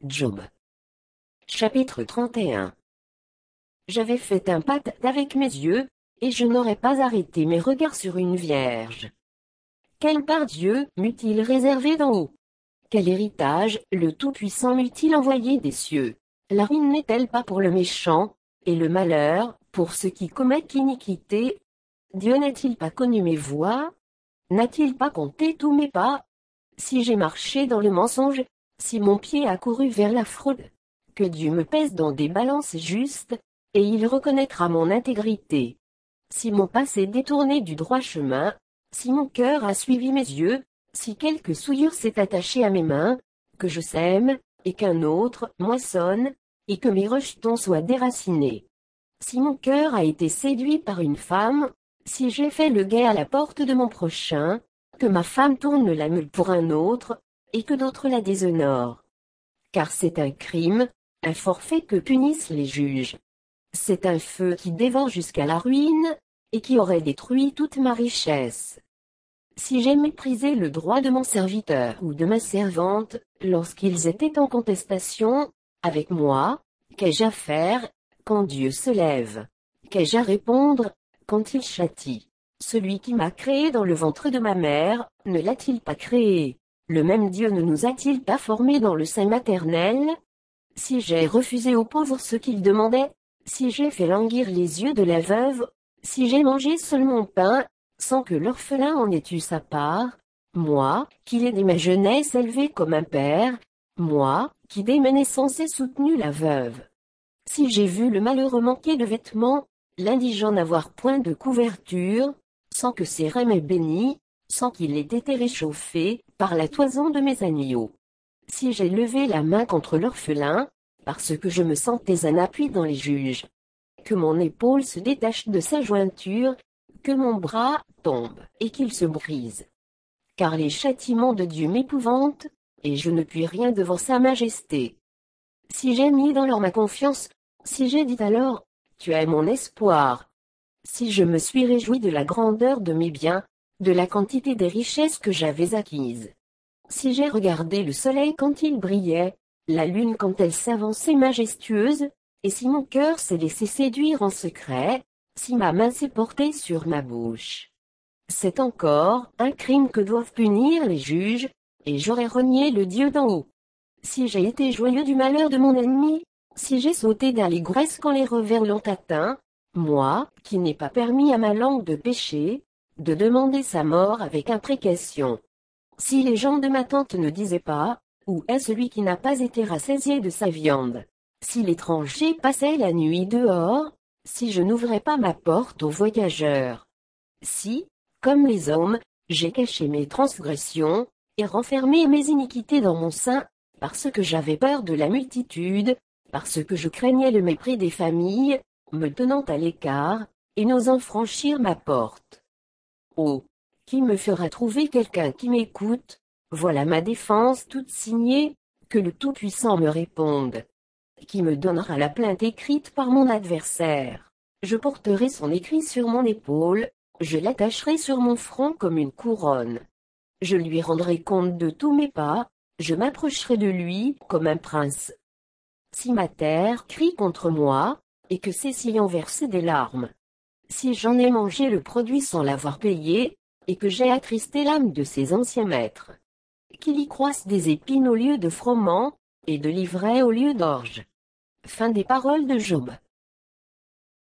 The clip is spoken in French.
Job. Chapitre 31. J'avais fait un pacte avec mes yeux, et je n'aurais pas arrêté mes regards sur une vierge. Quelle part Dieu m'eût-il réservé d'en haut? Quel héritage le Tout-Puissant m'eût-il envoyé des cieux? La ruine n'est-elle pas pour le méchant, et le malheur, pour ceux qui commettent l'iniquité? Dieu n'a-t-il pas connu mes voies? N'a-t-il pas compté tous mes pas? Si j'ai marché dans le mensonge, si mon pied a couru vers la fraude, que Dieu me pèse dans des balances justes, et il reconnaîtra mon intégrité. Si mon pas s'est détourné du droit chemin, si mon cœur a suivi mes yeux, si quelque souillure s'est attachée à mes mains, que je sème, et qu'un autre moissonne, et que mes rejetons soient déracinés. Si mon cœur a été séduit par une femme, si j'ai fait le guet à la porte de mon prochain, que ma femme tourne la meule pour un autre, et que d'autres la déshonorent. Car c'est un crime, un forfait que punissent les juges. C'est un feu qui dévore jusqu'à la ruine, et qui aurait détruit toute ma richesse. Si j'ai méprisé le droit de mon serviteur ou de ma servante, lorsqu'ils étaient en contestation avec moi, qu'ai-je à faire, quand Dieu se lève? Qu'ai-je à répondre, quand il châtie? Celui qui m'a créé dans le ventre de ma mère, ne l'a-t-il pas créé? Le même Dieu ne nous a-t-il pas formés dans le sein maternel? Si j'ai refusé aux pauvres ce qu'ils demandaient, si j'ai fait languir les yeux de la veuve, si j'ai mangé seul mon pain, sans que l'orphelin en ait eu sa part, moi, qui l'ai dès ma jeunesse élevé comme un père, moi, qui dès ma naissance ai soutenu la veuve. Si j'ai vu le malheureux manquer de vêtements, l'indigent n'avoir point de couverture, sans que ses reins m'aient béni, sans qu'il ait été réchauffé par la toison de mes agneaux. Si j'ai levé la main contre l'orphelin, parce que je me sentais un appui dans les juges, que mon épaule se détache de sa jointure, que mon bras tombe, et qu'il se brise. Car les châtiments de Dieu m'épouvantent, et je ne puis rien devant sa majesté. Si j'ai mis dans l'or ma confiance, si j'ai dit alors, tu es mon espoir. Si je me suis réjoui de la grandeur de mes biens, de la quantité des richesses que j'avais acquises. Si j'ai regardé le soleil quand il brillait, la lune quand elle s'avançait majestueuse, et si mon cœur s'est laissé séduire en secret, si ma main s'est portée sur ma bouche. C'est encore un crime que doivent punir les juges, et j'aurais renié le Dieu d'en haut. Si j'ai été joyeux du malheur de mon ennemi, si j'ai sauté d'allégresse quand les revers l'ont atteint, moi, qui n'ai pas permis à ma langue de pécher, de demander sa mort avec imprécation. Si les gens de ma tente ne disaient pas, où est celui qui n'a pas été rassasié de sa viande? Si l'étranger passait la nuit dehors, si je n'ouvrais pas ma porte aux voyageurs. Si, comme les hommes, j'ai caché mes transgressions, et renfermé mes iniquités dans mon sein, parce que j'avais peur de la multitude, parce que je craignais le mépris des familles, me tenant à l'écart, et n'osant franchir ma porte. Oh! Qui me fera trouver quelqu'un qui m'écoute? Voilà ma défense toute signée, que le Tout-Puissant me réponde. Qui me donnera la plainte écrite par mon adversaire? Je porterai son écrit sur mon épaule, je l'attacherai sur mon front comme une couronne. Je lui rendrai compte de tous mes pas, je m'approcherai de lui comme un prince. Si ma terre crie contre moi, et que ses sillons versent des larmes. Si j'en ai mangé le produit sans l'avoir payé, et que j'ai attristé l'âme de ses anciens maîtres. Qu'il y croisse des épines au lieu de froment, et de l'ivraie au lieu d'orge. Fin des paroles de Job.